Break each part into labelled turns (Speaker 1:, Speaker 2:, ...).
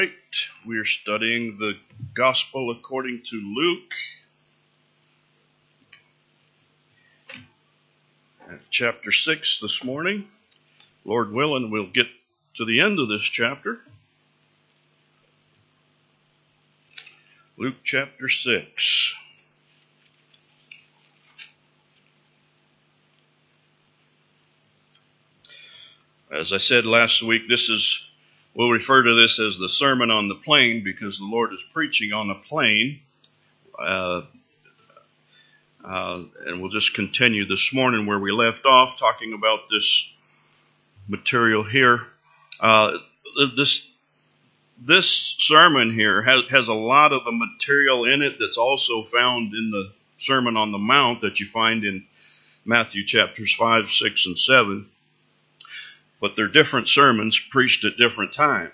Speaker 1: Right. We are studying the Gospel according to Luke, chapter 6 this morning. Lord willing, we'll get to the end of this chapter. Luke chapter 6. As I said last week, we'll refer to this as the Sermon on the Plain because the Lord is preaching on a plain. And we'll just continue this morning where we left off, talking about this material here. This sermon here has a lot of the material in it that's also found in the Sermon on the Mount that you find in Matthew chapters 5, 6, and 7. But they're different sermons preached at different times.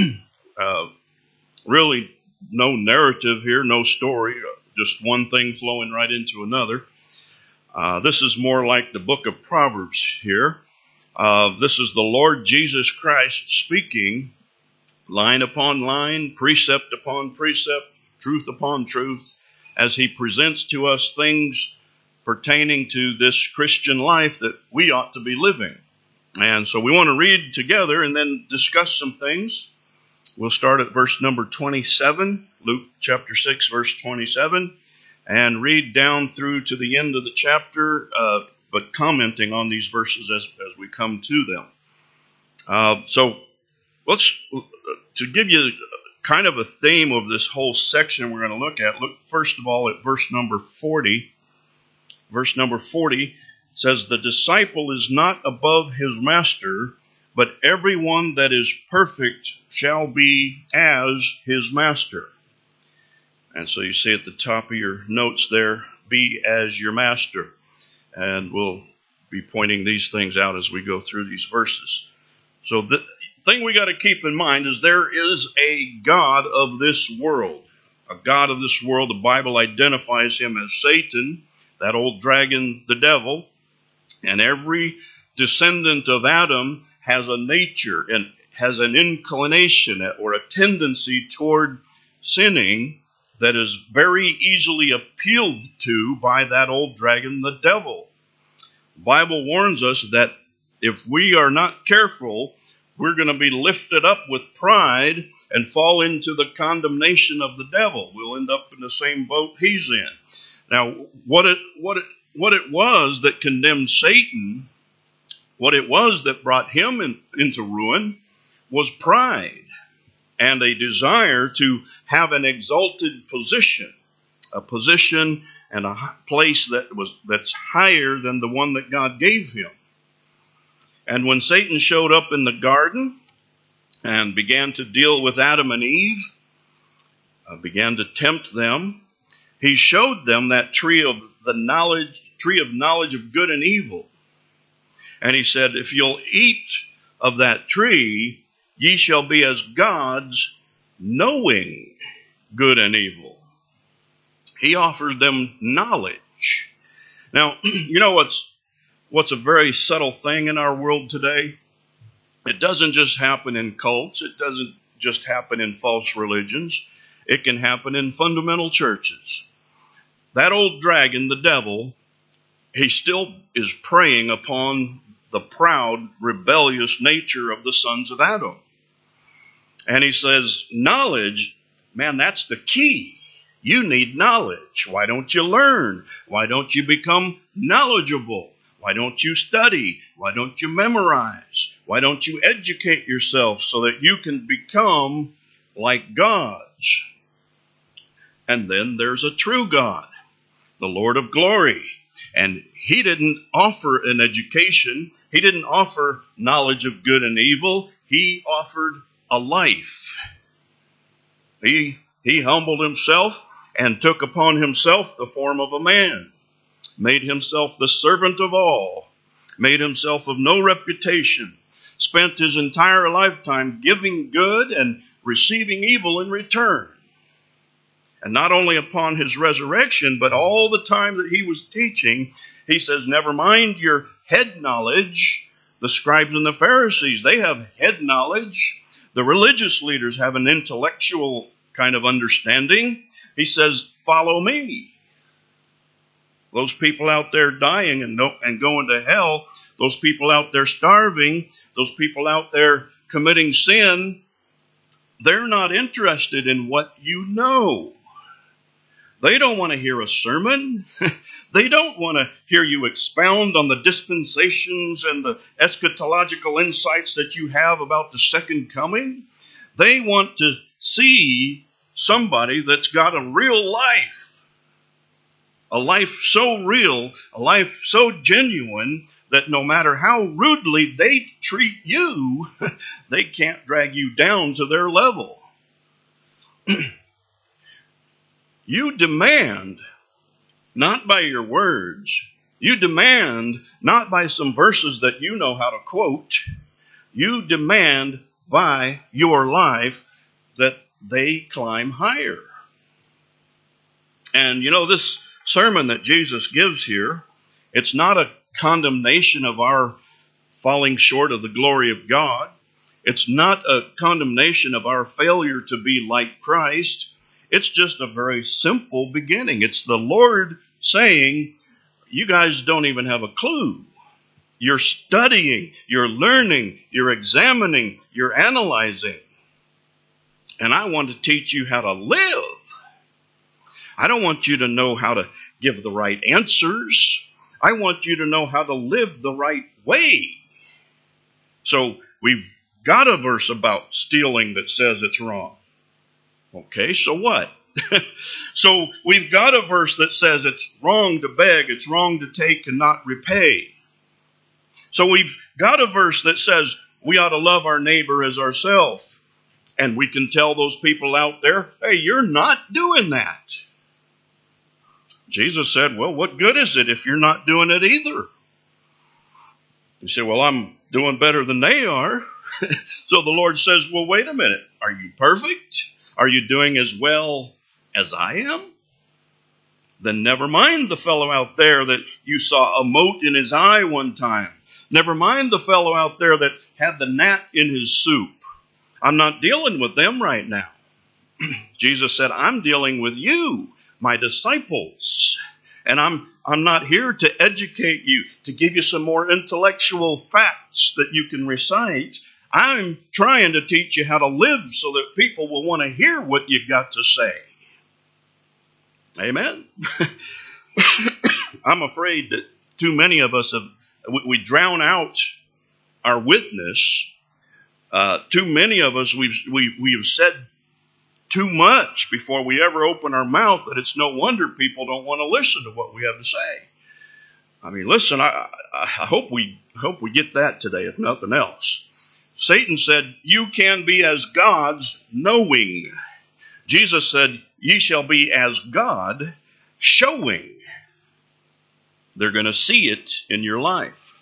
Speaker 1: Really, no narrative here, no story, just one thing flowing right into another. This is more like the book of Proverbs here. This is the Lord Jesus Christ speaking line upon line, precept upon precept, truth upon truth, as he presents to us things pertaining to this Christian life that we ought to be living. And so we want to read together and then discuss some things. We'll start at verse number 27, Luke chapter 6, verse 27, and read down through to the end of the chapter, but commenting on these verses as we come to them. So to give you kind of a theme of this whole section we're going to look first of all at verse number 40. Verse number 40 says, "The disciple is not above his master, but everyone that is perfect shall be as his master." And so you see at the top of your notes there, be as your master. And we'll be pointing these things out as we go through these verses. So the thing we got to keep in mind is there is a God of this world. A God of this world, the Bible identifies him as Satan, that old dragon, the devil. And every descendant of Adam has a nature and has an inclination or a tendency toward sinning that is very easily appealed to by that old dragon, the devil. The Bible warns us that if we are not careful, we're going to be lifted up with pride and fall into the condemnation of the devil. We'll end up in the same boat he's in. Now, what it was that condemned Satan, what it was that brought him into ruin, was pride and a desire to have an exalted position, a position and a place that's higher than the one that God gave him. And when Satan showed up in the garden and began to deal with Adam and Eve, began to tempt them, he showed them that tree of knowledge of good and evil. And he said, if you'll eat of that tree, ye shall be as gods, knowing good and evil. He offers them knowledge. Now, you know what's a very subtle thing in our world today? It doesn't just happen in cults. It doesn't just happen in false religions. It can happen in fundamental churches. That old dragon, the devil, he still is preying upon the proud, rebellious nature of the sons of Adam. And he says, knowledge, man, that's the key. You need knowledge. Why don't you learn? Why don't you become knowledgeable? Why don't you study? Why don't you memorize? Why don't you educate yourself so that you can become like gods? And then there's a true God, the Lord of glory. And he didn't offer an education. He didn't offer knowledge of good and evil. He offered a life. He humbled himself and took upon himself the form of a man, made himself the servant of all, made himself of no reputation, spent his entire lifetime giving good and receiving evil in return. And not only upon his resurrection, but all the time that he was teaching, he says, never mind your head knowledge. The scribes and the Pharisees, they have head knowledge. The religious leaders have an intellectual kind of understanding. He says, follow me. Those people out there dying and going to hell, those people out there starving, those people out there committing sin, they're not interested in what you know. They don't want to hear a sermon. They don't want to hear you expound on the dispensations and the eschatological insights that you have about the second coming. They want to see somebody that's got a real life. A life so real, a life so genuine that no matter how rudely they treat you, they can't drag you down to their level. You demand, not by your words, you demand not by some verses that you know how to quote, you demand by your life that they climb higher. And you know, this sermon that Jesus gives here, it's not a condemnation of our falling short of the glory of God. It's not a condemnation of our failure to be like Christ. It's just a very simple beginning. It's the Lord saying, you guys don't even have a clue. You're studying, you're learning, you're examining, you're analyzing. And I want to teach you how to live. I don't want you to know how to give the right answers. I want you to know how to live the right way. So we've got a verse about stealing that says it's wrong. Okay, so what? So we've got a verse that says it's wrong to beg, it's wrong to take and not repay. So we've got a verse that says we ought to love our neighbor as ourselves. And we can tell those people out there, hey, you're not doing that. Jesus said, well, what good is it if you're not doing it either? You say, well, I'm doing better than they are. So the Lord says, well, wait a minute. Are you perfect? Are you doing as well as I am? Then never mind the fellow out there that you saw a mote in his eye one time. Never mind the fellow out there that had the gnat in his soup. I'm not dealing with them right now. Jesus said, I'm dealing with you, my disciples. And I'm not here to educate you, to give you some more intellectual facts that you can recite. I'm trying to teach you how to live so that people will want to hear what you've got to say. Amen? I'm afraid that too many of us we drown out our witness. Too many of us, we have said too much before we ever open our mouth that it's no wonder people don't want to listen to what we have to say. I mean, listen, I hope we get that today, if nothing else. Satan said, you can be as gods knowing. Jesus said, ye shall be as God showing. They're going to see it in your life.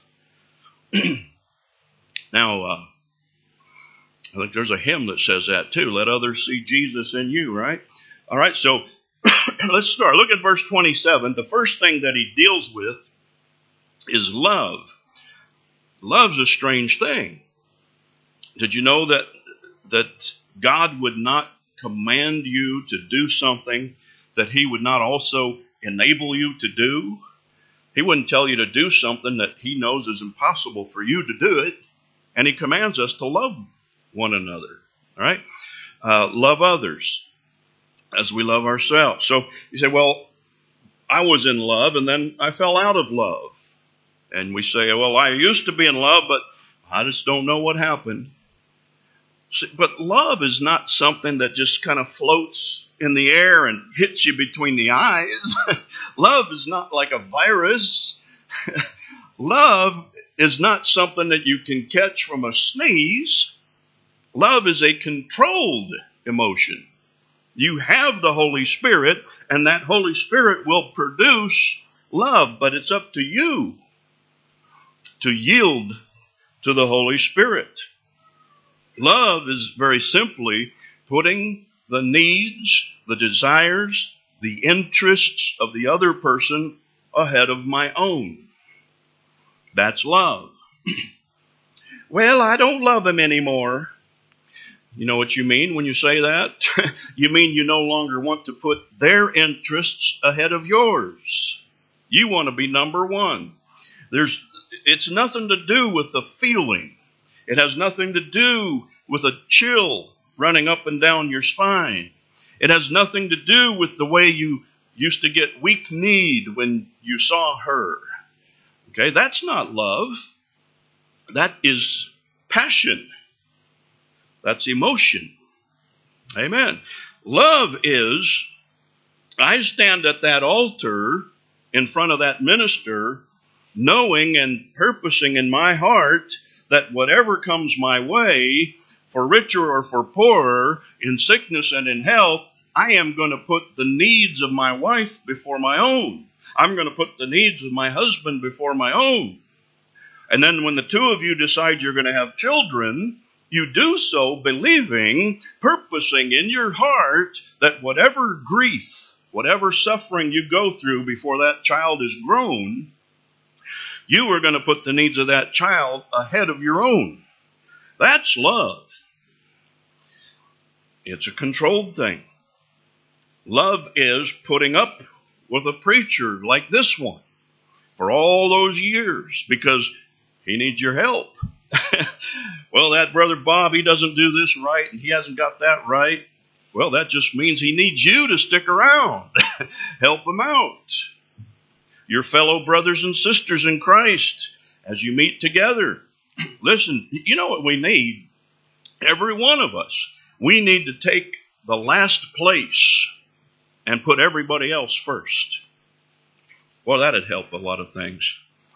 Speaker 1: Now, I think there's a hymn that says that too. Let others see Jesus in you, right? All right, so let's start. Look at verse 27. The first thing that he deals with is love. Love's a strange thing. Did you know that God would not command you to do something that he would not also enable you to do? He wouldn't tell you to do something that he knows is impossible for you to do it. And he commands us to love one another. All right? Love others as we love ourselves. So you say, well, I was in love and then I fell out of love. And we say, well, I used to be in love, but I just don't know what happened. But love is not something that just kind of floats in the air and hits you between the eyes. Love is not like a virus. Love is not something that you can catch from a sneeze. Love is a controlled emotion. You have the Holy Spirit, and that Holy Spirit will produce love, but it's up to you to yield to the Holy Spirit. Love is very simply putting the needs, the desires, the interests of the other person ahead of my own. That's love. Well, I don't love him anymore. You know what you mean when you say that? You mean you no longer want to put their interests ahead of yours. You want to be number one. It's nothing to do with the feeling. It has nothing to do with a chill running up and down your spine. It has nothing to do with the way you used to get weak-kneed when you saw her. Okay, that's not love. That is passion. That's emotion. Amen. Love is, I stand at that altar in front of that minister, knowing and purposing in my heart that whatever comes my way, for richer or for poorer, in sickness and in health, I am going to put the needs of my wife before my own. I'm going to put the needs of my husband before my own. And then when the two of you decide you're going to have children, you do so believing, purposing in your heart that whatever grief, whatever suffering you go through before that child is grown, you are going to put the needs of that child ahead of your own. That's love. It's a controlled thing. Love is putting up with a preacher like this one for all those years because he needs your help. Well, that brother Bob, he doesn't do this right and he hasn't got that right. Well, that just means he needs you to stick around. Help him out. Your fellow brothers and sisters in Christ as you meet together. Listen, you know what we need? Every one of us. We need to take the last place and put everybody else first. Well, that'd help a lot of things.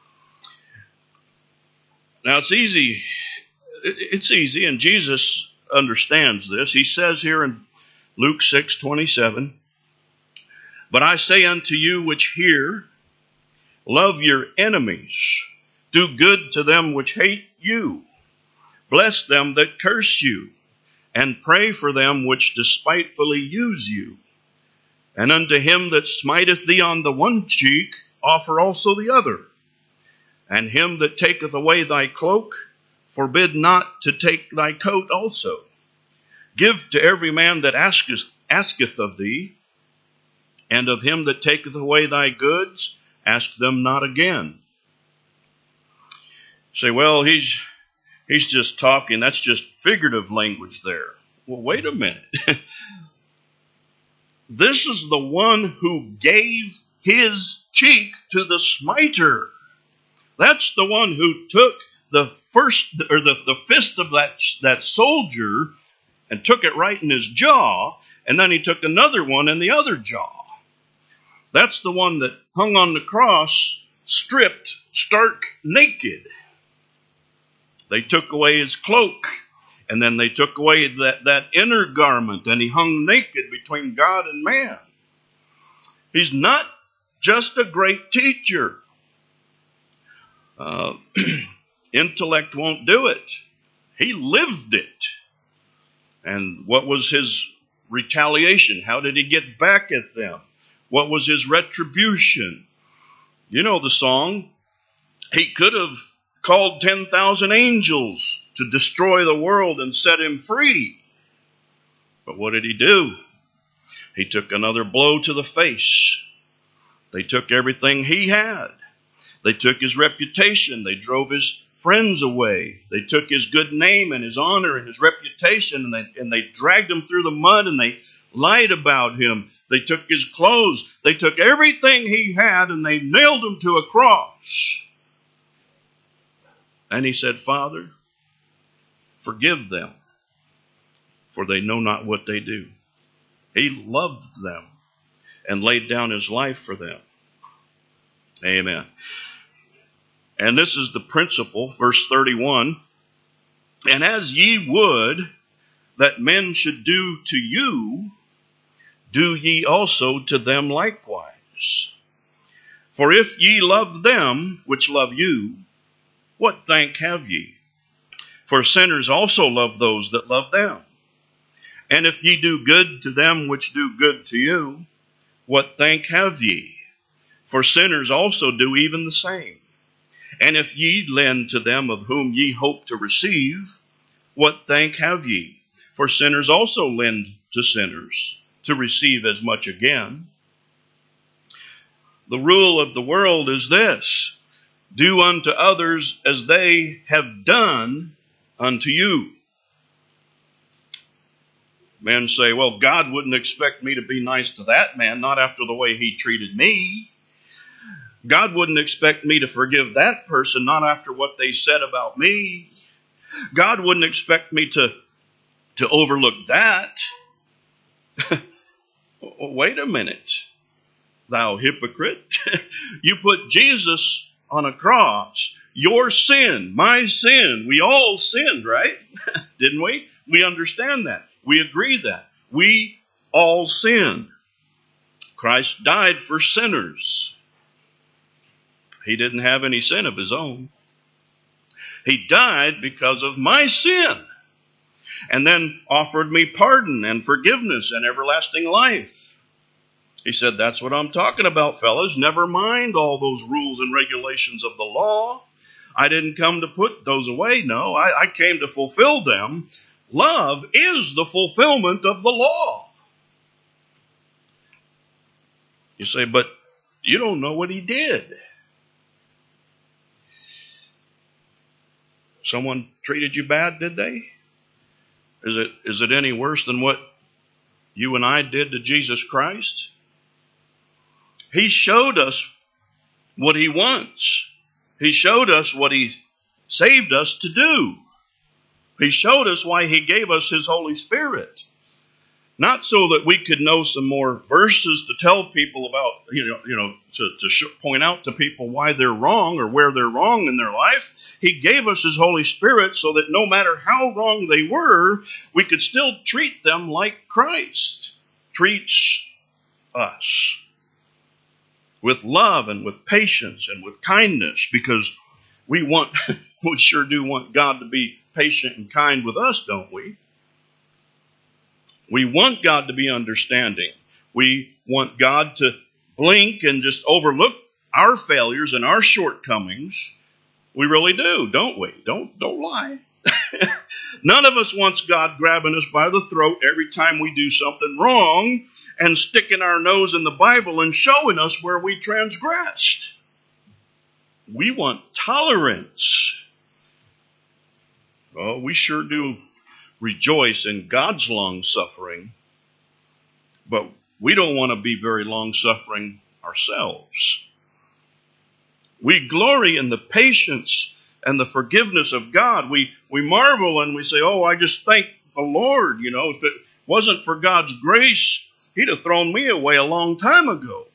Speaker 1: Now, it's easy. It's easy, and Jesus understands this. He says here in Luke 6:27, "But I say unto you which hear, love your enemies, do good to them which hate you, bless them that curse you, and pray for them which despitefully use you. And unto him that smiteth thee on the one cheek, offer also the other. And him that taketh away thy cloak, forbid not to take thy coat also. Give to every man that asketh of thee, and of him that taketh away thy goods, ask them not again." Say, well, he's just talking. That's just figurative language there. Well, wait a minute. This is the one who gave his cheek to the smiter. That's the one who took the fist of that soldier and took it right in his jaw, and then he took another one in the other jaw. That's the one that hung on the cross, stripped, stark naked. They took away his cloak, and then they took away that inner garment, and he hung naked between God and man. He's not just a great teacher. Intellect won't do it. He lived it. And what was his retaliation? How did he get back at them? What was his retribution? You know the song. He could have called 10,000 angels to destroy the world and set him free. But what did he do? He took another blow to the face. They took everything he had. They took his reputation. They drove his friends away. They took his good name and his honor and his reputation, and they dragged him through the mud, and they lied about him. They took his clothes. They took everything he had, and they nailed him to a cross. And he said, "Father, forgive them, for they know not what they do." He loved them and laid down his life for them. Amen. And this is the principle, verse 31. "And as ye would that men should do to you, do ye also to them likewise. For if ye love them which love you, what thank have ye? For sinners also love those that love them. And if ye do good to them which do good to you, what thank have ye? For sinners also do even the same. And if ye lend to them of whom ye hope to receive, what thank have ye? For sinners also lend to sinners to receive as much again. The rule of the world is this: do unto others as they have done unto you. Men say, well, God wouldn't expect me to be nice to that man, not after the way he treated me. God wouldn't expect me to forgive that person, not after what they said about me. God wouldn't expect me to overlook that. Wait a minute, thou hypocrite. You put Jesus on a cross. Your sin, my sin. We all sinned, right? Didn't we? We understand that. We agree that. We all sin. Christ died for sinners. He didn't have any sin of his own. He died because of my sin, and then offered me pardon and forgiveness and everlasting life. He said, that's what I'm talking about, fellas. Never mind all those rules and regulations of the law. I didn't come to put those away. No, I came to fulfill them. Love is the fulfillment of the law. You say, but you don't know what he did. Someone treated you bad, did they? Is it any worse than what you and I did to Jesus Christ? He showed us what he wants. He showed us what he saved us to do. He showed us why he gave us his Holy Spirit. Not so that we could know some more verses to tell people about, to point out to people why they're wrong or where they're wrong in their life. He gave us his Holy Spirit so that no matter how wrong they were, we could still treat them like Christ treats us. With love and with patience and with kindness, because we sure do want God to be patient and kind with us, don't we? We want God to be understanding. We want God to blink and just overlook our failures and our shortcomings. We really do, don't we? Don't lie. None of us wants God grabbing us by the throat every time we do something wrong and sticking our nose in the Bible and showing us where we transgressed. We want tolerance. Oh, we sure do rejoice in God's long-suffering, but we don't want to be very long-suffering ourselves. We glory in the patience and the forgiveness of God. We marvel and we say, oh, I just thank the Lord. If it wasn't for God's grace, he'd have thrown me away a long time ago.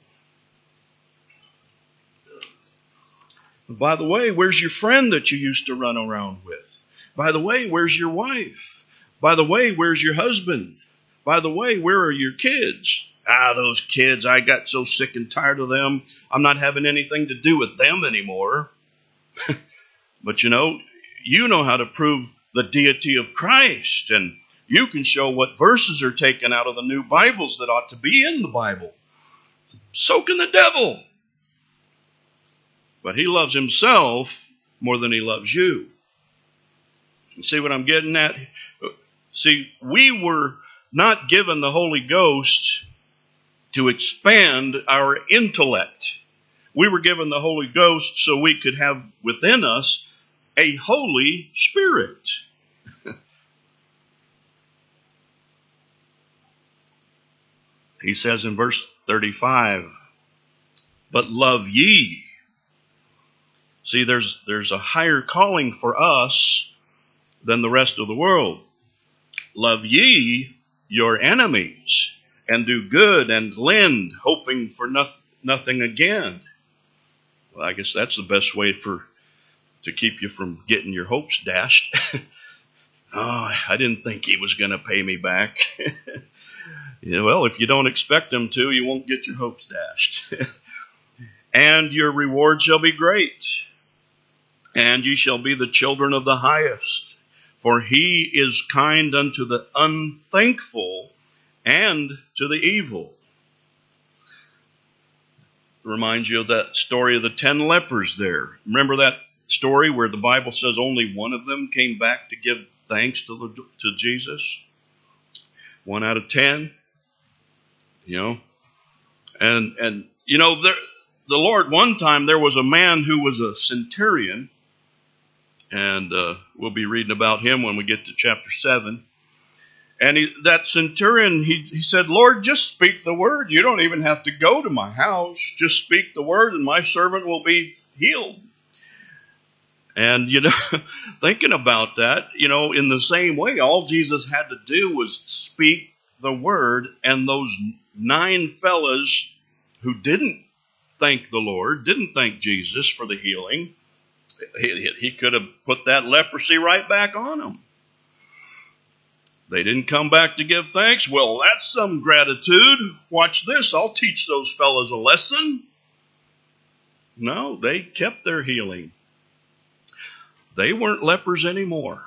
Speaker 1: By the way, where's your friend that you used to run around with? By the way, where's your wife? By the way, where's your husband? By the way, where are your kids? Those kids, I got so sick and tired of them. I'm not having anything to do with them anymore. But you know how to prove the deity of Christ, and you can show what verses are taken out of the new Bibles that ought to be in the Bible. So can the devil. But he loves himself more than he loves you. You see what I'm getting at? See, we were not given the Holy Ghost to expand our intellect. We were given the Holy Ghost so we could have within us a Holy Spirit. He says in verse 35, but love ye. See, there's a higher calling for us than the rest of the world. Love ye your enemies, and do good and lend, hoping for nothing again. Well, I guess that's the best way to keep you from getting your hopes dashed. Oh, I didn't think he was going to pay me back. Well, if you don't expect him to, you won't get your hopes dashed. And your reward shall be great, and ye shall be the children of the highest. For he is kind unto the unthankful and to the evil. It reminds you of that story of the 10 lepers there. Remember that story where the Bible says only one of them came back to give thanks to Jesus? 1 out of 10. And the Lord, one time there was a man who was a centurion, and we'll be reading about him when we get to chapter 7. And that centurion, he said, Lord, just speak the word. You don't even have to go to my house. Just speak the word and my servant will be healed. And, thinking about that, in the same way, all Jesus had to do was speak the word, and those 9 fellas who didn't thank the Lord, didn't thank Jesus for the healing, he could have put that leprosy right back on them. They didn't come back to give thanks. Well, that's some gratitude. Watch this. I'll teach those fellas a lesson. No, they kept their healing. They weren't lepers anymore.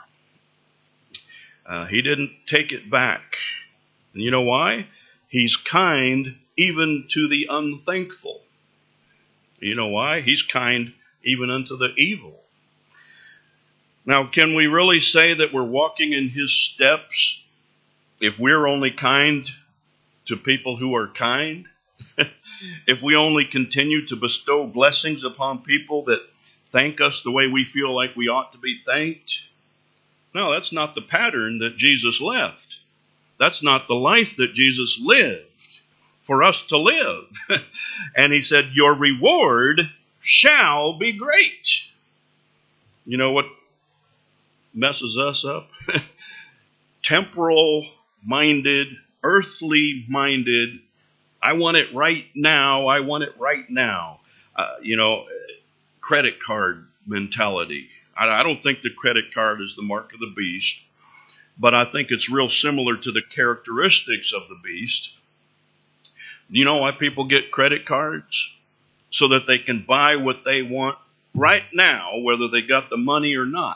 Speaker 1: He didn't take it back. And you know why? He's kind even to the unthankful. You know why? He's kind even unto the evil. Now, can we really say that we're walking in his steps if we're only kind to people who are kind? If we only continue to bestow blessings upon people that thank us the way we feel like we ought to be thanked? No, that's not the pattern that Jesus left. That's not the life that Jesus lived for us to live. And he said, your reward shall be great. You know what messes us up? Temporal-minded, earthly-minded, I want it right now, I want it right now. Credit card mentality. I don't think the credit card is the mark of the beast, but I think it's real similar to the characteristics of the beast. You know why people get credit cards? So that they can buy what they want right now, whether they got the money or not.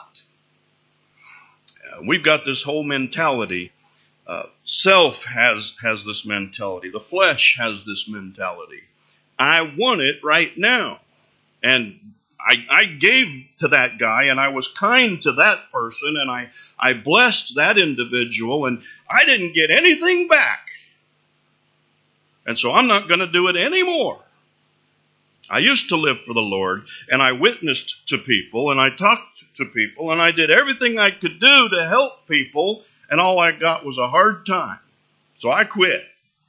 Speaker 1: We've got this whole mentality. Self has this mentality. The flesh has this mentality. I want it right now. And I gave to that guy, and I was kind to that person, and I blessed that individual, and I didn't get anything back. And so I'm not going to do it anymore. I used to live for the Lord, and I witnessed to people, and I talked to people, and I did everything I could do to help people, and all I got was a hard time. So I quit.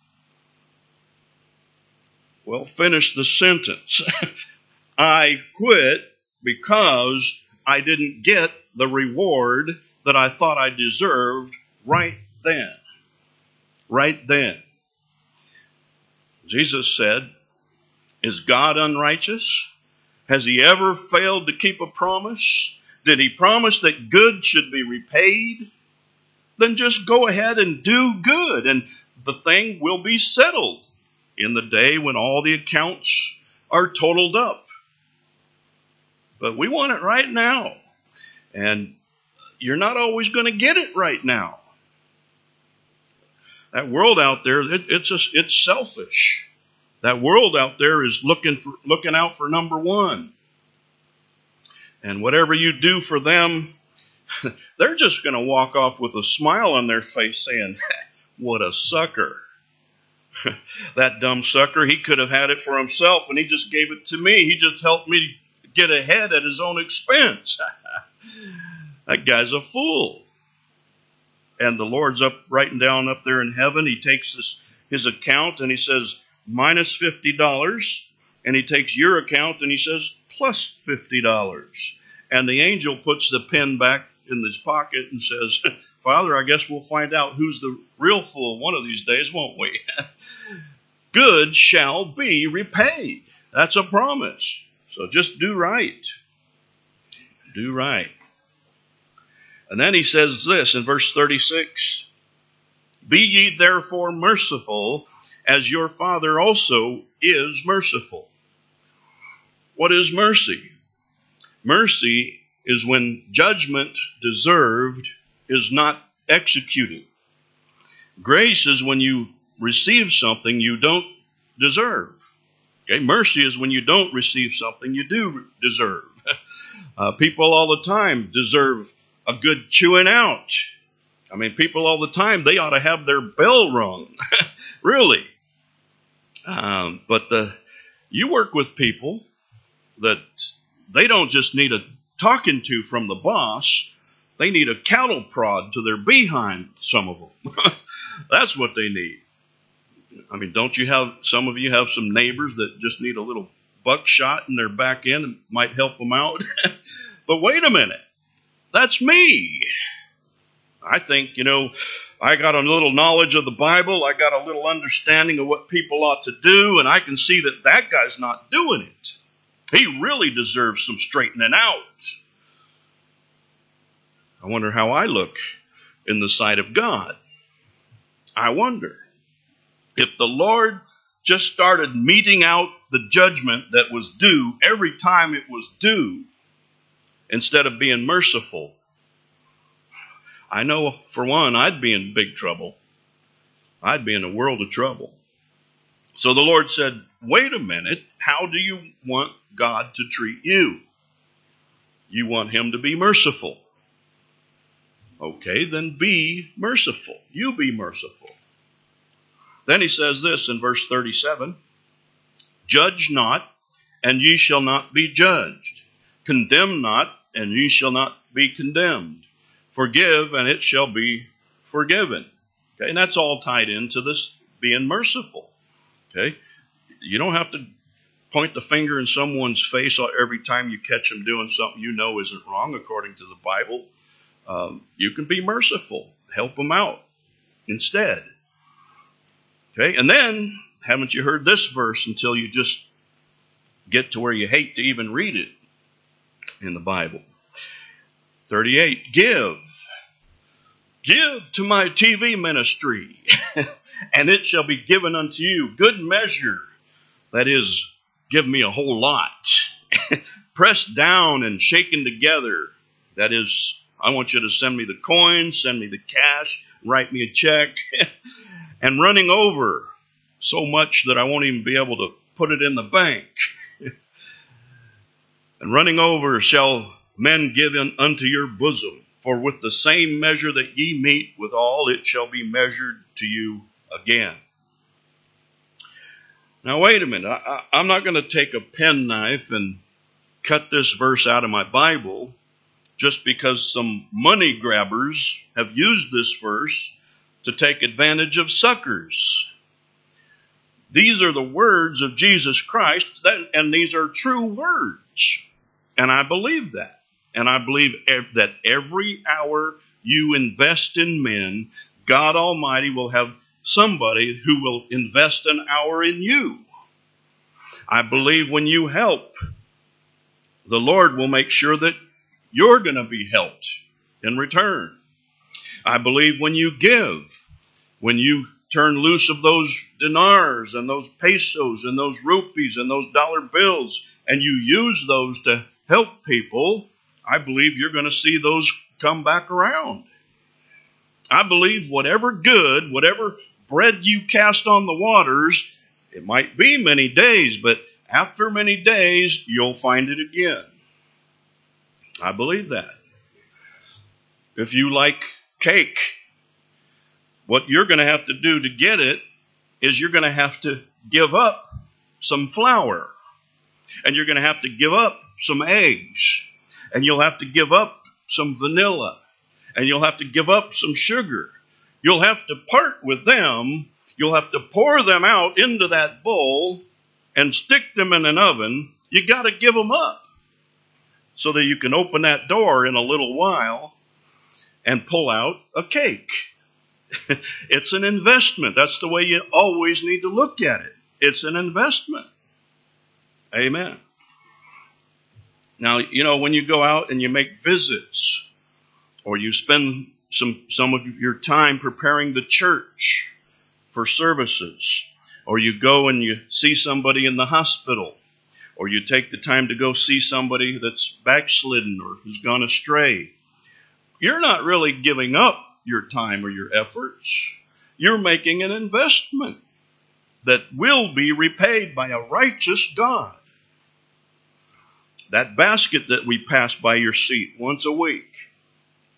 Speaker 1: Well, finish the sentence. I quit because I didn't get the reward that I thought I deserved right then. Right then. Jesus said, is God unrighteous? Has he ever failed to keep a promise? Did he promise that good should be repaid? Then just go ahead and do good, and the thing will be settled in the day when all the accounts are totaled up. But we want it right now, and you're not always going to get it right now. That world out there, it's selfish. That world out there is looking out for number one. And whatever you do for them, they're just going to walk off with a smile on their face saying, what a sucker. That dumb sucker, he could have had it for himself and he just gave it to me. He just helped me get ahead at his own expense. That guy's a fool. And the Lord's up writing down up there in heaven. He takes his account and he says, minus $50, and he takes your account and he says plus $50. And the angel puts the pen back in his pocket and says, Father, I guess we'll find out who's the real fool one of these days, won't we? Good shall be repaid. That's a promise. So just do right. Do right. And then he says this in verse 36, be ye therefore merciful, as your Father also is merciful. What is mercy? Mercy is when judgment deserved is not executed. Grace is when you receive something you don't deserve. Okay? Mercy is when you don't receive something you do deserve. People all the time deserve a good chewing out. I mean, people all the time, they ought to have their bell rung. Really. But you work with people that they don't just need a talking to from the boss. They need a cattle prod to their behind, some of them. That's what they need. I mean, some of you have some neighbors that just need a little buckshot in their back end and might help them out? But wait a minute. That's me. I think, I got a little knowledge of the Bible. I got a little understanding of what people ought to do, and I can see that guy's not doing it. He really deserves some straightening out. I wonder how I look in the sight of God. I wonder if the Lord just started meting out the judgment that was due every time it was due, instead of being merciful. I know, for one, I'd be in big trouble. I'd be in a world of trouble. So the Lord said, wait a minute, how do you want God to treat you? You want Him to be merciful. Okay, then be merciful. You be merciful. Then He says this in verse 37, judge not, and ye shall not be judged. Condemn not, and ye shall not be condemned. Forgive, and it shall be forgiven. Okay, and that's all tied into this being merciful. Okay, you don't have to point the finger in someone's face every time you catch them doing something you know isn't wrong according to the Bible. You can be merciful. Help them out instead. Okay, and then, haven't you heard this verse until you just get to where you hate to even read it in the Bible? 38, give to my TV ministry, and it shall be given unto you. Good measure, that is, give me a whole lot. Pressed down and shaken together, that is, I want you to send me the coins, send me the cash, write me a check, and running over so much that I won't even be able to put it in the bank. And running over shall men give unto your bosom. For with the same measure that ye meet withal, it shall be measured to you again. Now wait a minute. I'm not going to take a penknife and cut this verse out of my Bible just because some money grabbers have used this verse to take advantage of suckers. These are the words of Jesus Christ, and these are true words. And I believe that. And I believe that every hour you invest in men, God Almighty will have somebody who will invest an hour in you. I believe when you help, the Lord will make sure that you're going to be helped in return. I believe when you give, when you turn loose of those dinars and those pesos and those rupees and those dollar bills, and you use those to help people, I believe you're going to see those come back around. I believe whatever good, whatever bread you cast on the waters, it might be many days, but after many days, you'll find it again. I believe that. If you like cake, what you're going to have to do to get it is you're going to have to give up some flour. And you're going to have to give up some eggs. And you'll have to give up some vanilla. And you'll have to give up some sugar. You'll have to part with them. You'll have to pour them out into that bowl and stick them in an oven. You got to give them up so that you can open that door in a little while and pull out a cake. It's an investment. That's the way you always need to look at it. It's an investment. Amen. Now, when you go out and you make visits, or you spend some of your time preparing the church for services, or you go and you see somebody in the hospital, or you take the time to go see somebody that's backslidden or who's gone astray, you're not really giving up your time or your efforts. You're making an investment that will be repaid by a righteous God. That basket that we pass by your seat once a week,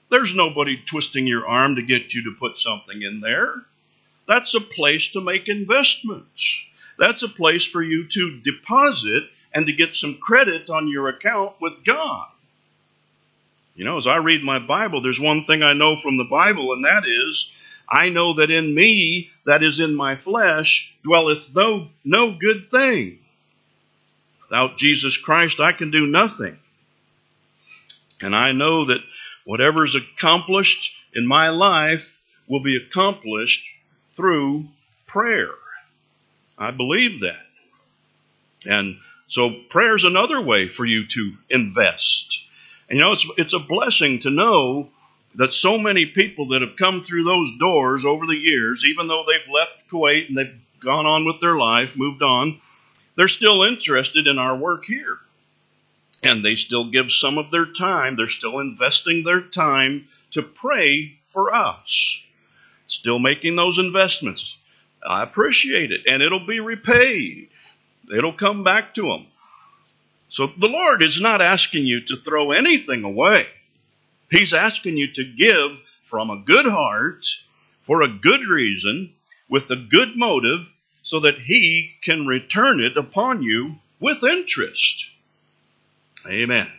Speaker 1: There's nobody twisting your arm to get you to put something in there. That's a place to make investments. That's a place for you to deposit and to get some credit on your account with God. You know, as I read my Bible, there's one thing I know from the Bible, and that is, I know that in me, that is in my flesh, dwelleth no good thing. Without Jesus Christ, I can do nothing. And I know that whatever is accomplished in my life will be accomplished through prayer. I believe that. And so prayer is another way for you to invest. And you know, it's a blessing to know that so many people that have come through those doors over the years, even though they've left Kuwait and they've gone on with their life, moved on, they're still interested in our work here. And they still give some of their time. They're still investing their time to pray for us. Still making those investments. I appreciate it. And it'll be repaid. It'll come back to them. So the Lord is not asking you to throw anything away. He's asking you to give from a good heart, for a good reason, with a good motive, so that He can return it upon you with interest. Amen.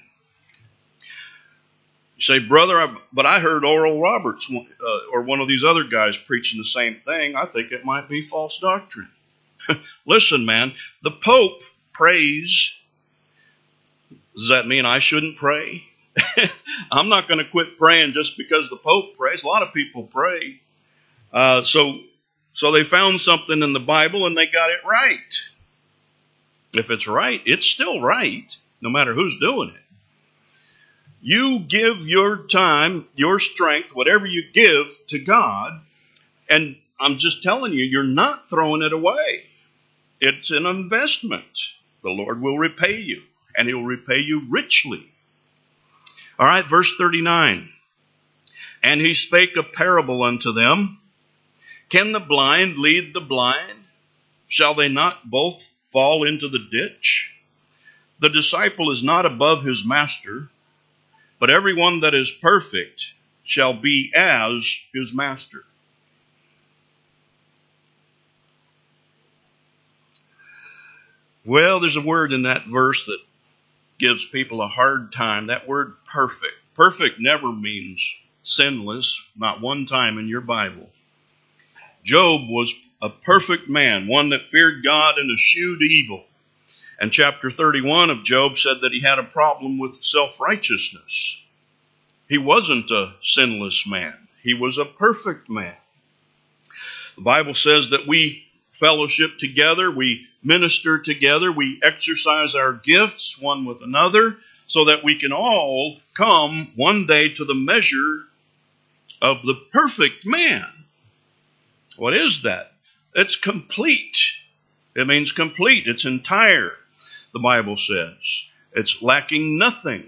Speaker 1: You say, brother, but I heard Oral Roberts or one of these other guys preaching the same thing. I think it might be false doctrine. Listen, man, the Pope prays. Does that mean I shouldn't pray? I'm not going to quit praying just because the Pope prays. A lot of people pray. So they found something in the Bible and they got it right. If it's right, it's still right, no matter who's doing it. You give your time, your strength, whatever you give to God, and I'm just telling you, you're not throwing it away. It's an investment. The Lord will repay you, and He'll repay you richly. All right, verse 39. And He spake a parable unto them. Can the blind lead the blind? Shall they not both fall into the ditch? The disciple is not above his master, but everyone that is perfect shall be as his master. Well, there's a word in that verse that gives people a hard time. That word perfect. Perfect never means sinless, not one time in your Bible. Job was a perfect man, one that feared God and eschewed evil. And chapter 31 of Job said that he had a problem with self-righteousness. He wasn't a sinless man. He was a perfect man. The Bible says that we fellowship together, we minister together, we exercise our gifts one with another, so that we can all come one day to the measure of the perfect man. What is that? It's complete. It means complete. It's entire, the Bible says. It's lacking nothing.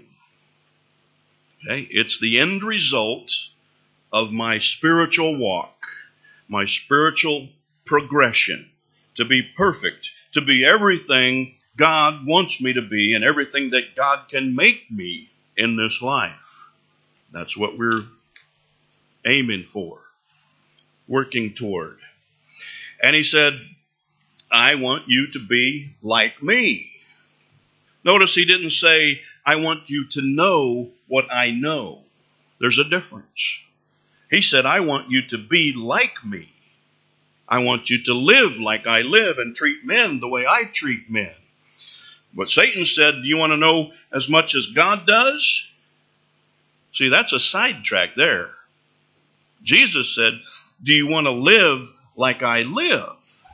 Speaker 1: Okay? It's the end result of my spiritual walk, my spiritual progression, to be perfect, to be everything God wants me to be and everything that God can make me in this life. That's what we're aiming for, working toward. And He said, I want you to be like me. Notice He didn't say, I want you to know what I know. There's a difference. He said, I want you to be like me. I want you to live like I live and treat men the way I treat men. But Satan said, do you want to know as much as God does? See, that's a sidetrack there. Jesus said, do you want to live like I live?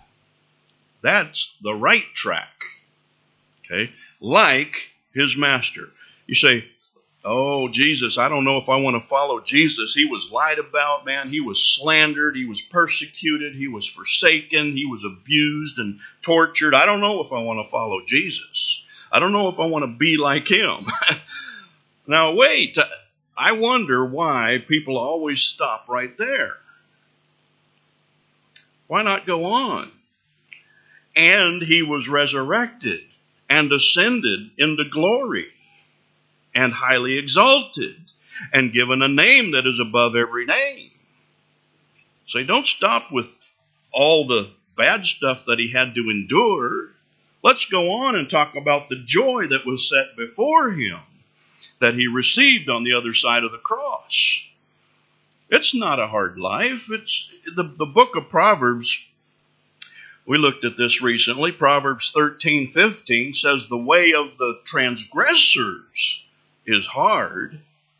Speaker 1: That's the right track. Okay? Like His master. You say, oh, Jesus, I don't know if I want to follow Jesus. He was lied about, man. He was slandered. He was persecuted. He was forsaken. He was abused and tortured. I don't know if I want to follow Jesus. I don't know if I want to be like Him. Now, wait. I wonder why people always stop right there. Why not go on? And He was resurrected and ascended into glory and highly exalted. and given a name that is above every name. So don't stop with all the bad stuff that he had to endure. Let's go on and talk about the joy that was set before him, that he received on the other side of the cross. It's not a hard life. It's the book of Proverbs. We looked at this recently. Proverbs 13:15 says the way of the transgressors is hard.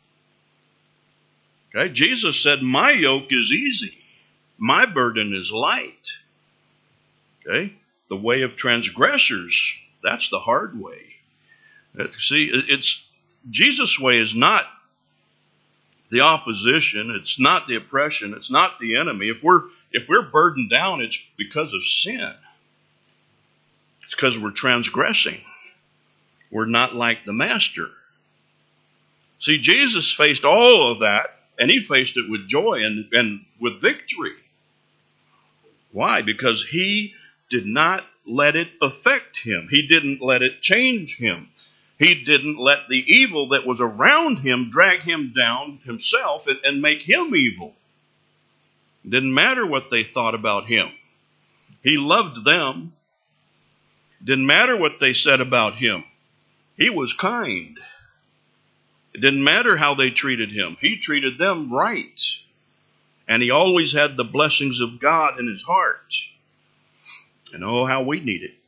Speaker 1: Okay, Jesus said, my yoke is easy. My burden is light. Okay, the way of transgressors, that's the hard way. See, it's Jesus' way is not the opposition. It's not the oppression. It's not the enemy. If we're burdened down, it's because of sin. It's because we're transgressing. We're not like the Master. See, Jesus faced all of that, and he faced it with joy and with victory. Why? Because he did not let it affect him. He didn't let it change him. He didn't let the evil that was around him drag him down himself and make him evil. It didn't matter what they thought about him. He loved them. It didn't matter what they said about him. He was kind. It didn't matter how they treated him. He treated them right. And he always had the blessings of God in his heart. And oh, how we need it.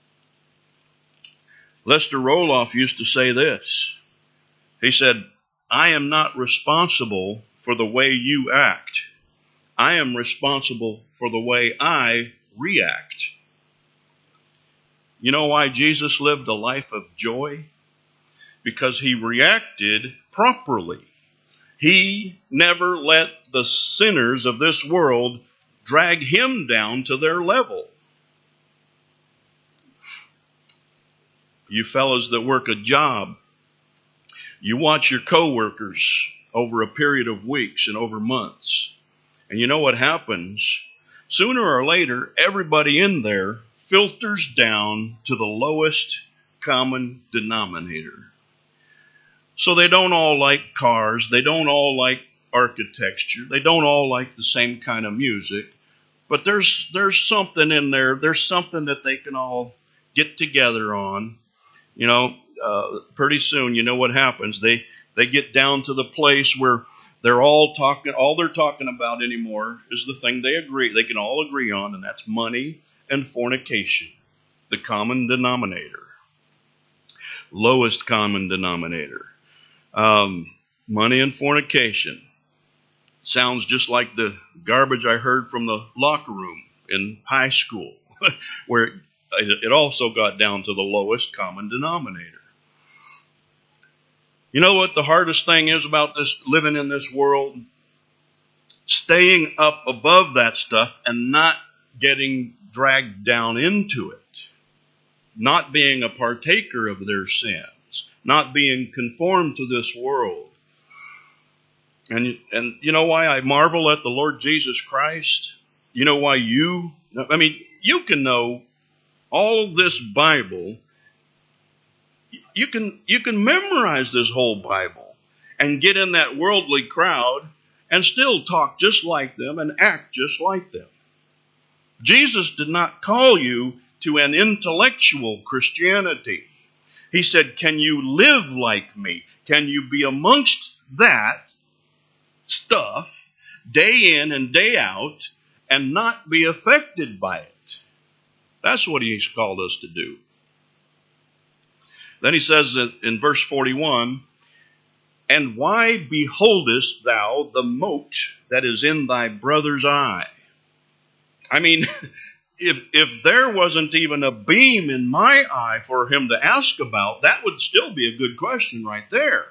Speaker 1: Lester Roloff used to say this. He said, I am not responsible for the way you act. I am responsible for the way I react. You know why Jesus lived a life of joy? Because he reacted properly. He never let the sinners of this world drag him down to their level. You fellas that work a job, you watch your coworkers over a period of weeks and over months. And you know what happens? Sooner or later, everybody in there filters down to the lowest common denominator. So they don't all like cars. They don't all like architecture. They don't all like the same kind of music. But there's something in there. There's something that they can all get together on. You know, pretty soon, you know what happens. They get down to the place where they're all they're talking about anymore is the thing they can all agree on, and that's money and fornication, the common denominator, lowest common denominator. Money and fornication. Sounds just like the garbage I heard from the locker room in high school, where it also got down to the lowest common denominator. You know what the hardest thing is about this living in this world? Staying up above that stuff and not getting dragged down into it. Not being a partaker of their sins. Not being conformed to this world. And you know why I marvel at the Lord Jesus Christ? You know why you can know all of this Bible. You can memorize this whole Bible and get in that worldly crowd and still talk just like them and act just like them. Jesus did not call you to an intellectual Christianity. He said, can you live like me? Can you be amongst that stuff day in and day out and not be affected by it? That's what he's called us to do. Then he says in verse 41, and why beholdest thou the mote that is in thy brother's eye? I mean, if there wasn't even a beam in my eye for him to ask about, that would still be a good question right there.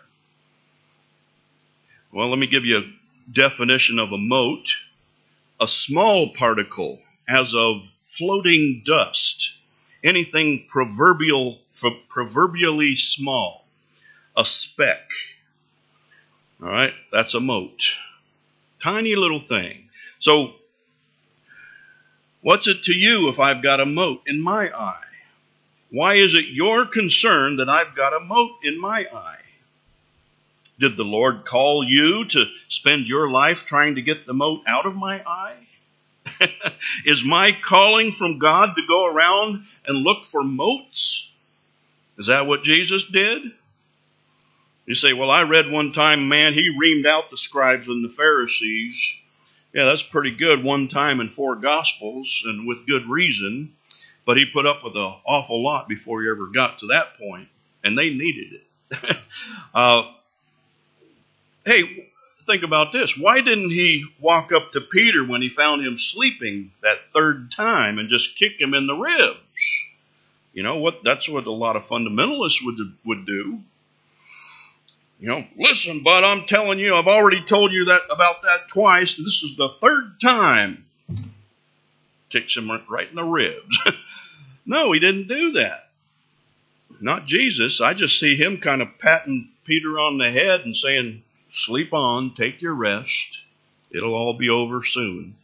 Speaker 1: Well, let me give you a definition of a mote. A small particle as of floating dust. Anything proverbially small. A speck. All right, that's a mote. Tiny little thing. So, what's it to you if I've got a mote in my eye? Why is it your concern that I've got a mote in my eye? Did the Lord call you to spend your life trying to get the mote out of my eye? Is my calling from God to go around and look for motes? Is that what Jesus did? You say, well, I read one time, man, he reamed out the scribes and the Pharisees. Yeah, that's pretty good, one time in 4 Gospels, and with good reason. But he put up with an awful lot before he ever got to that point, and they needed it. Hey, think about this. Why didn't he walk up to Peter when he found him sleeping that 3rd time and just kick him in the ribs? You know what? That's what a lot of fundamentalists would do. You know, listen, bud, I'm telling you, I've already told you that about that twice. This is the 3rd time. Kicks him right in the ribs. No, he didn't do that. Not Jesus. I just see him kind of patting Peter on the head and saying, sleep on, take your rest. It'll all be over soon.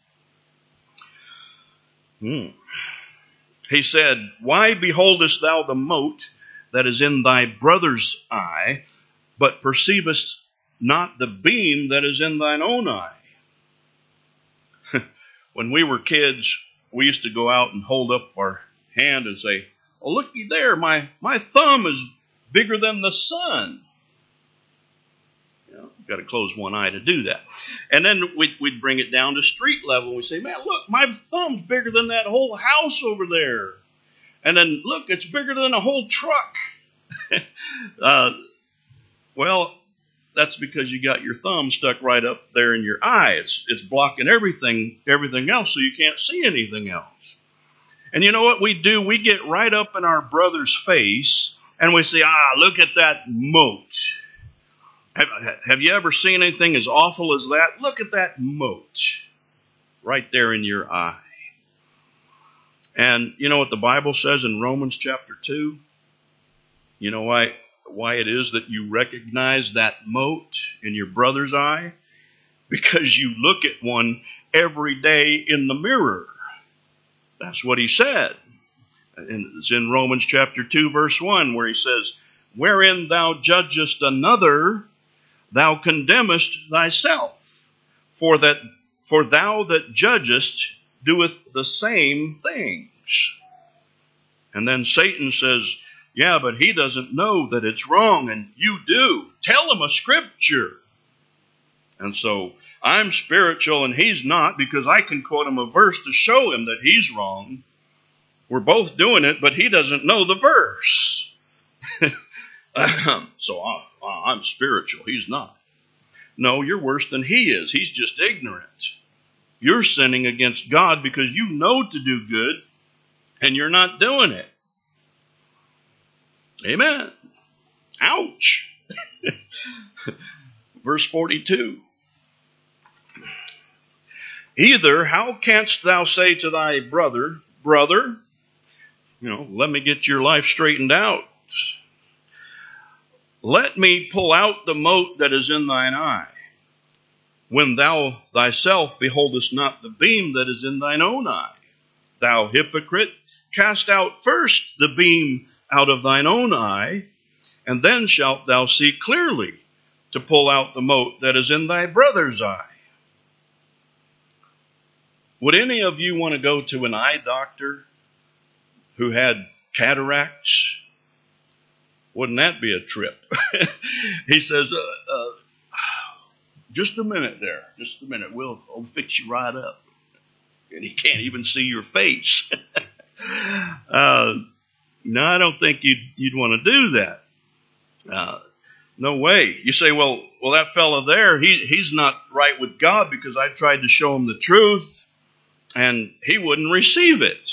Speaker 1: He said, why beholdest thou the mote that is in thy brother's eye, but perceivest not the beam that is in thine own eye? When we were kids, we used to go out and hold up our hand and say, oh, looky there, my thumb is bigger than the sun. Got to close one eye to do that. And then we'd bring it down to street level. We say, man, look, my thumb's bigger than that whole house over there. And then, look, it's bigger than a whole truck. Well, that's because you got your thumb stuck right up there in your eye. It's blocking everything else, so you can't see anything else. And you know what we do? We get right up in our brother's face, and we say, look at that mote. Have you ever seen anything as awful as that? Look at that mote right there in your eye. And you know what the Bible says in Romans chapter 2? You know why it is that you recognize that mote in your brother's eye? Because you look at one every day in the mirror. That's what he said. And it's in Romans chapter 2, verse 1, where he says, wherein thou judgest another, thou condemnest thyself, for thou that judgest doeth the same things. And then Satan says, yeah, but he doesn't know that it's wrong, and you do. Tell him a scripture. And so I'm spiritual and he's not, because I can quote him a verse to show him that he's wrong. We're both doing it, but he doesn't know the verse. So I'm spiritual. He's not. No, you're worse than he is. He's just ignorant. You're sinning against God because you know to do good and you're not doing it. Amen. Ouch. Verse 42. Either how canst thou say to thy brother, let me get your life straightened out. Let me pull out the mote that is in thine eye, when thou thyself beholdest not the beam that is in thine own eye. Thou hypocrite, cast out first the beam out of thine own eye, and then shalt thou see clearly to pull out the mote that is in thy brother's eye. Would any of you want to go to an eye doctor who had cataracts? Wouldn't that be a trip? He says, just a minute there. Just a minute. We'll fix you right up. And he can't even see your face. No, I don't think you'd want to do that. No way. You say, well, that fellow there, he's not right with God because I tried to show him the truth and he wouldn't receive it.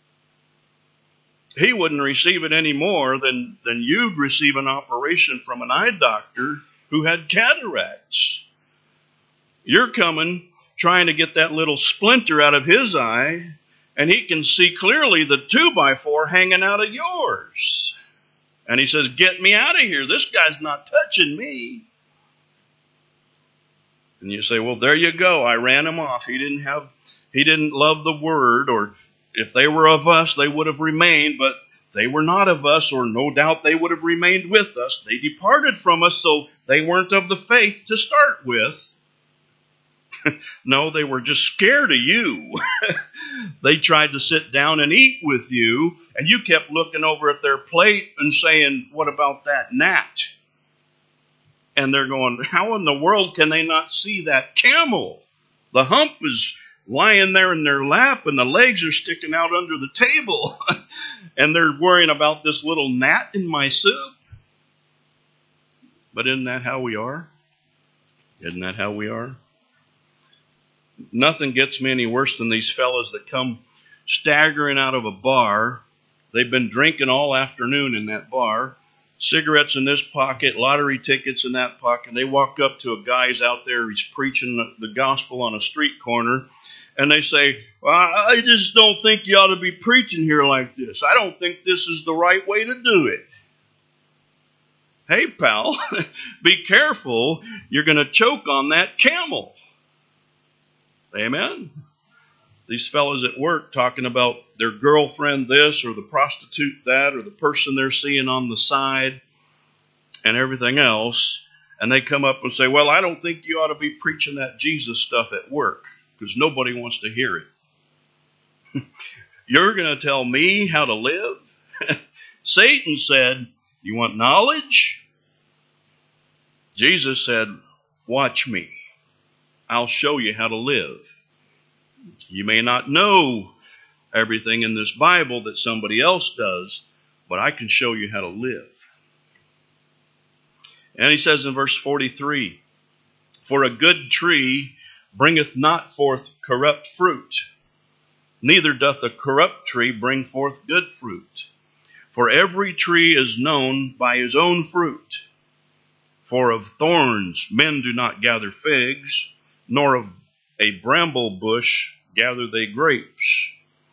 Speaker 1: He wouldn't receive it any more than you'd receive an operation from an eye doctor who had cataracts. You're coming, trying to get that little splinter out of his eye, and he can see clearly the 2x4 hanging out of yours. And he says, get me out of here. This guy's not touching me. And you say, well, there you go. I ran him off. He didn't love the word, or if they were of us, they would have remained. But They were not of us, or no doubt they would have remained with us. They departed from us, so they weren't of the faith to start with. No, they were just scared of you. They tried to sit down and eat with you, and you kept looking over at their plate and saying, what about that gnat? And they're going, how in the world can they not see that camel? The hump is lying there in their lap, and the legs are sticking out under the table. And they're worrying about this little gnat in my soup. But isn't that how we are? Isn't that how we are? Nothing gets me any worse than these fellas that come staggering out of a bar. They've been drinking all afternoon in that bar. Cigarettes in this pocket, lottery tickets in that pocket. They walk up to a guy's out there, he's preaching the gospel on a street corner. And they say, well, I just don't think you ought to be preaching here like this. I don't think this is the right way to do it. Hey, pal, be careful. You're going to choke on that camel. Amen? These fellows at work talking about their girlfriend this or the prostitute that or the person they're seeing on the side and everything else. And they come up and say, well, I don't think you ought to be preaching that Jesus stuff at work because nobody wants to hear it. You're going to tell me how to live? Satan said, you want knowledge? Jesus said, watch me. I'll show you how to live. You may not know everything in this Bible that somebody else does, but I can show you how to live. And he says in verse 43, for a good tree bringeth not forth corrupt fruit, neither doth a corrupt tree bring forth good fruit. For every tree is known by his own fruit. For of thorns men do not gather figs, nor of a bramble bush gather they grapes.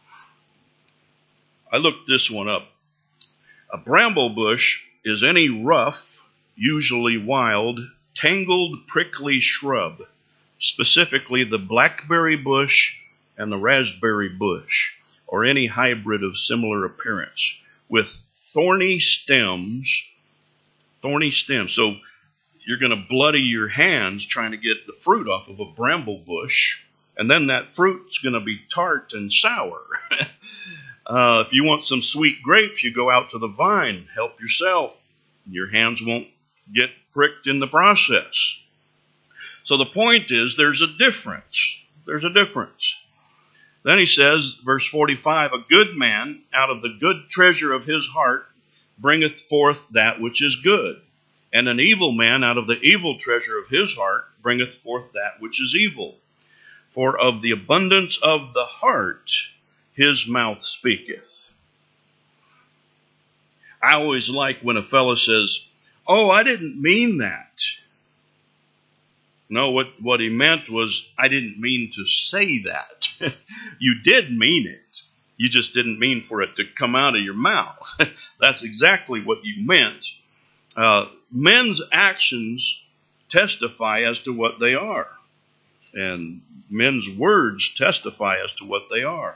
Speaker 1: I looked this one up. A bramble bush is any rough, usually wild, tangled, prickly shrub, specifically the blackberry bush and the raspberry bush, or any hybrid of similar appearance, with thorny stems. So you're going to bloody your hands trying to get the fruit off of a bramble bush, and then that fruit's going to be tart and sour. If you want some sweet grapes, you go out to the vine, help yourself. Your hands won't get pricked in the process. So the point is, there's a difference. There's a difference. Then he says, verse 45, a good man out of the good treasure of his heart bringeth forth that which is good. And an evil man out of the evil treasure of his heart bringeth forth that which is evil. For of the abundance of the heart his mouth speaketh. I always like when a fellow says, oh, I didn't mean that. No, what he meant was, I didn't mean to say that. You did mean it. You just didn't mean for it to come out of your mouth. That's exactly what you meant. Men's actions testify as to what they are. And men's words testify as to what they are.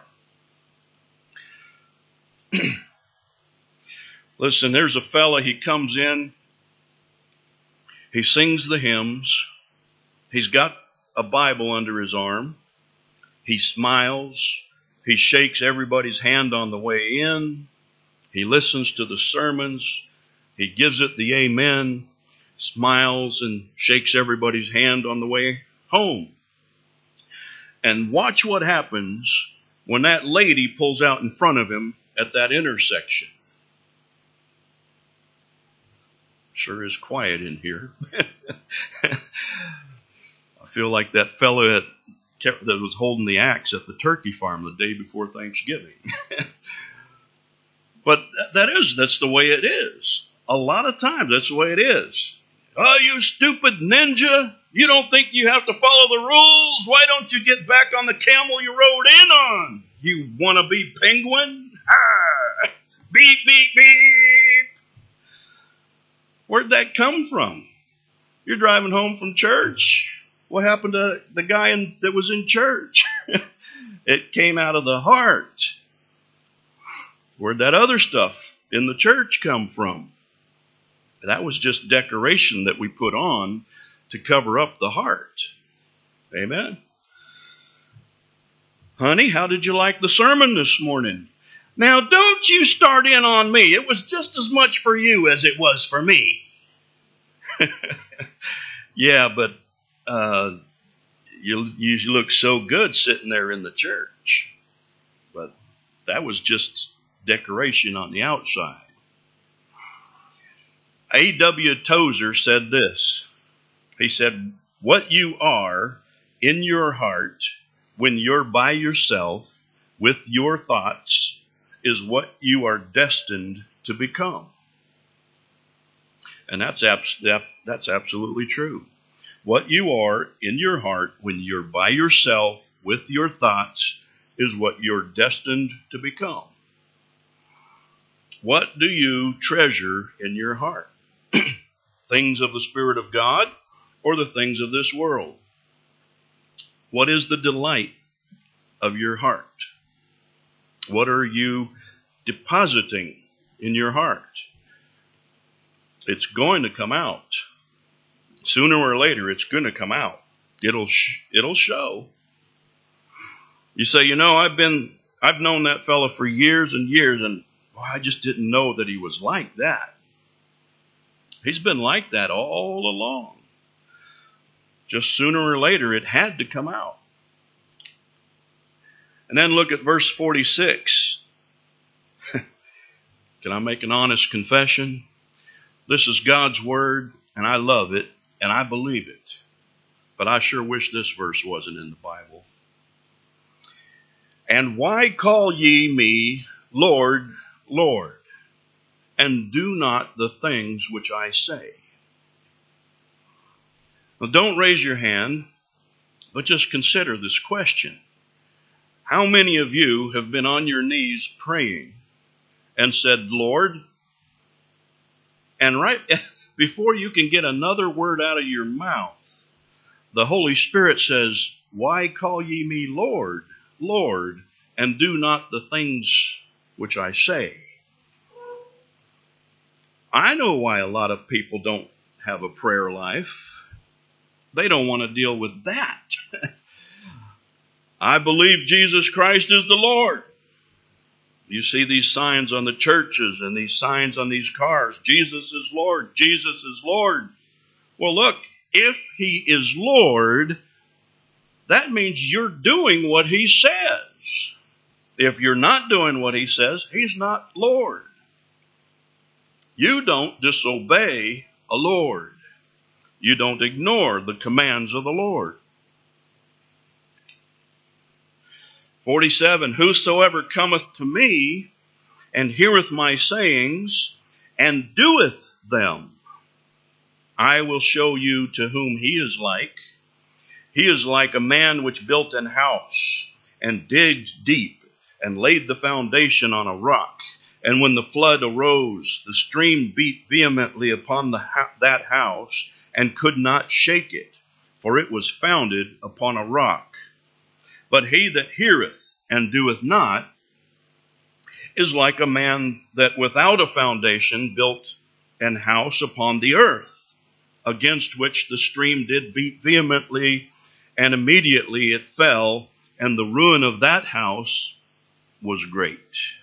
Speaker 1: Listen, there's a fella, he comes in, he sings the hymns, he's got a Bible under his arm, he smiles, he shakes everybody's hand on the way in, he listens to the sermons, he gives it the amen, smiles and shakes everybody's hand on the way home. And watch what happens when that lady pulls out in front of him at that intersection. Sure is quiet in here. I feel like that fellow that was holding the axe at the turkey farm the day before Thanksgiving. But that's the way it is. A lot of times that's the way it is. Oh, you stupid ninja. You don't think you have to follow the rules? Why don't you get back on the camel you rode in on? You wannabe penguin? Ah, beep, beep, beep. Where'd that come from? You're driving home from church. What happened to the guy that was in church? It came out of the heart. Where'd that other stuff in the church come from? That was just decoration that we put on to cover up the heart. Amen. Honey, how did you like the sermon this morning? Now, don't you start in on me. It was just as much for you as it was for me. Yeah, but you look so good sitting there in the church. But that was just decoration on the outside. A.W. Tozer said this. He said, what you are in your heart when you're by yourself with your thoughts is what you are destined to become. And that's absolutely true. What you are in your heart when you're by yourself with your thoughts is what you're destined to become. What do you treasure in your heart? Things of the Spirit of God or the things of this world? What is the delight of your heart? What are you depositing in your heart? It's going to come out. Sooner or later, it's going to come out. It'll show. You say, I've known that fella for years and years, and I just didn't know that he was like that. He's been like that all along. Just sooner or later, it had to come out. And then look at verse 46. Can I make an honest confession? This is God's word, and I love it, and I believe it. But I sure wish this verse wasn't in the Bible. And why call ye me Lord, Lord, and do not the things which I say? Well, don't raise your hand, but just consider this question. How many of you have been on your knees praying and said, Lord, and right before you can get another word out of your mouth, the Holy Spirit says, why call ye me Lord, Lord, and do not the things which I say? I know why a lot of people don't have a prayer life. They don't want to deal with that. I believe Jesus Christ is the Lord. You see these signs on the churches and these signs on these cars. Jesus is Lord. Jesus is Lord. Well, look, if he is Lord, that means you're doing what he says. If you're not doing what he says, he's not Lord. You don't disobey a Lord. You don't ignore the commands of the Lord. 47, whosoever cometh to me and heareth my sayings and doeth them, I will show you to whom he is like. He is like a man which built an house and digged deep and laid the foundation on a rock. And when the flood arose, the stream beat vehemently upon that house and could not shake it, for it was founded upon a rock. But he that heareth and doeth not is like a man that without a foundation built an house upon the earth, against which the stream did beat vehemently, and immediately it fell, and the ruin of that house was great.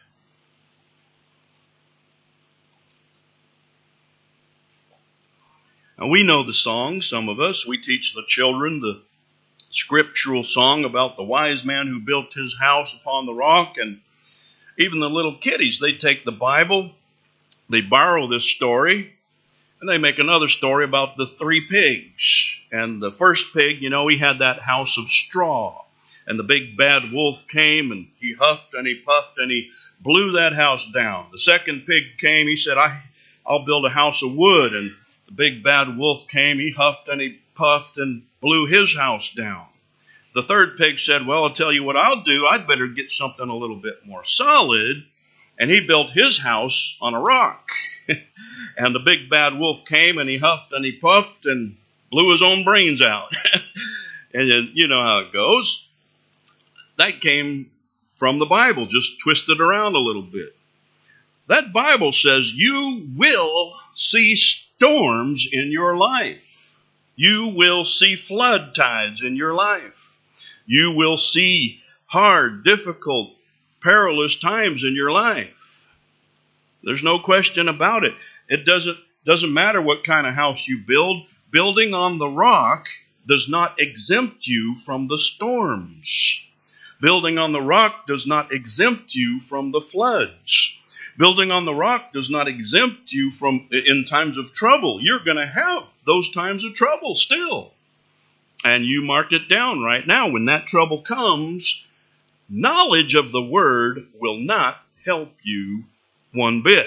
Speaker 1: Now we know the song, some of us. We teach the children the scriptural song about the wise man who built his house upon the rock. And even the little kiddies, they take the Bible, they borrow this story, and they make another story about the 3 pigs. And the first pig, he had that house of straw. And the big bad wolf came, and he huffed and he puffed, and he blew that house down. The second pig came, he said, I'll build a house of wood. And the big bad wolf came, he huffed and he puffed and blew his house down. The third pig said, well, I'll tell you what I'll do. I'd better get something a little bit more solid. And he built his house on a rock. And the big bad wolf came and he huffed and he puffed and blew his own brains out. And you know how it goes. That came from the Bible, just twisted around a little bit. That Bible says you will see storms in your life. You will see flood tides in your life. You will see hard, difficult, perilous times in your life. There's no question about it. It doesn't matter what kind of house you build. Building on the rock does not exempt you from the storms. Building on the rock does not exempt you from the floods. Building on the rock does not exempt you from in times of trouble. You're going to have those times of trouble still. And you mark it down right now. When that trouble comes, knowledge of the word will not help you one bit.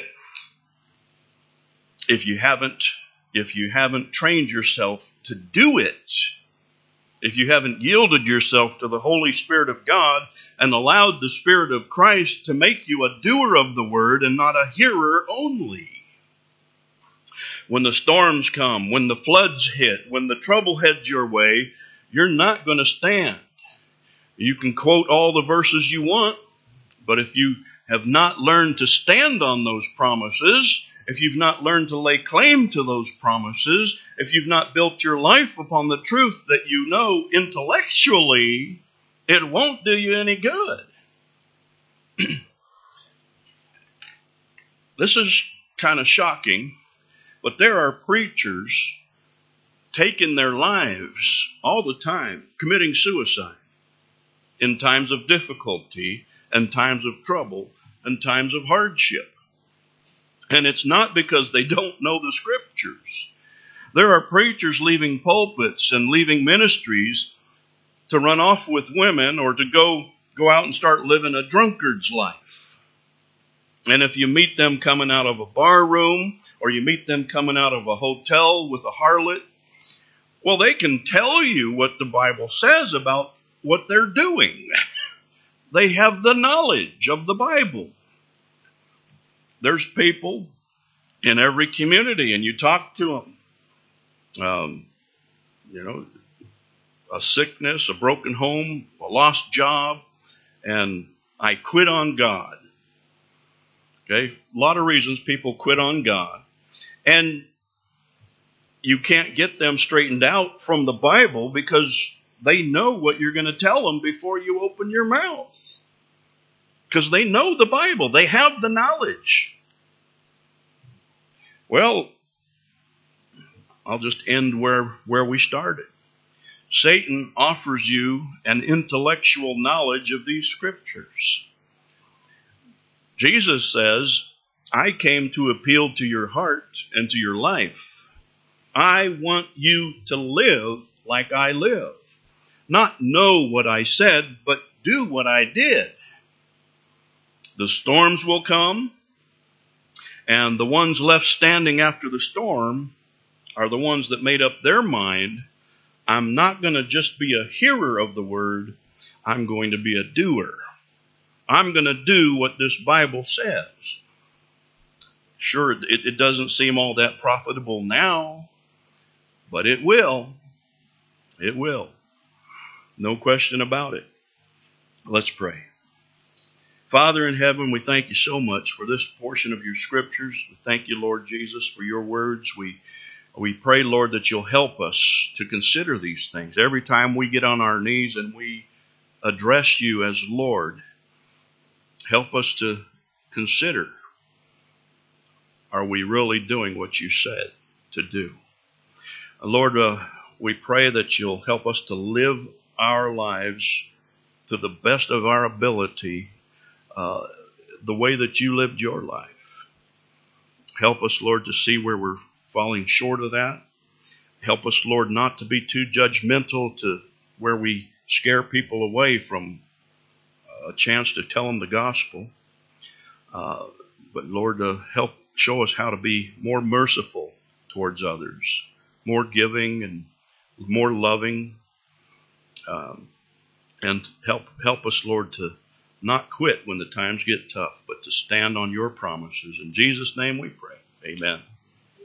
Speaker 1: If you haven't trained yourself to do it, if you haven't yielded yourself to the Holy Spirit of God and allowed the Spirit of Christ to make you a doer of the word and not a hearer only. When the storms come, when the floods hit, when the trouble heads your way, you're not going to stand. You can quote all the verses you want, but if you have not learned to stand on those promises, if you've not learned to lay claim to those promises, if you've not built your life upon the truth that you know intellectually, it won't do you any good. This is kind of shocking, but there are preachers taking their lives all the time, committing suicide in times of difficulty and times of trouble and times of hardship. And it's not because they don't know the scriptures. There are preachers leaving pulpits and leaving ministries to run off with women or to go out and start living a drunkard's life. And if you meet them coming out of a bar room or you meet them coming out of a hotel with a harlot, well, they can tell you what the Bible says about what they're doing. They have the knowledge of the Bible. There's people in every community, and you talk to them. A sickness, a broken home, a lost job, and I quit on God. Okay, a lot of reasons people quit on God. And you can't get them straightened out from the Bible because they know what you're going to tell them before you open your mouth. Because they know the Bible. They have the knowledge. Well, I'll just end where we started. Satan offers you an intellectual knowledge of these scriptures. Jesus says, I came to appeal to your heart and to your life. I want you to live like I live. Not know what I said, but do what I did. The storms will come, and the ones left standing after the storm are the ones that made up their mind. I'm not going to just be a hearer of the word. I'm going to be a doer. I'm going to do what this Bible says. Sure, it doesn't seem all that profitable now, but it will. It will. No question about it. Let's pray. Father in heaven, we thank you so much for this portion of your scriptures. We thank you, Lord Jesus, for your words. We pray, Lord, that you'll help us to consider these things. Every time we get on our knees and we address you as Lord, help us to consider, are we really doing what you said to do? Lord, we pray that you'll help us to live our lives to the best of our ability, the way that you lived your life. Help us, Lord, to see where we're falling short of that. Help us, Lord, not to be too judgmental to where we scare people away from a chance to tell them the gospel. But Lord, help show us how to be more merciful towards others, more giving and more loving, and help us, Lord, to not quit when the times get tough, but to stand on your promises. In Jesus' name we pray. Amen.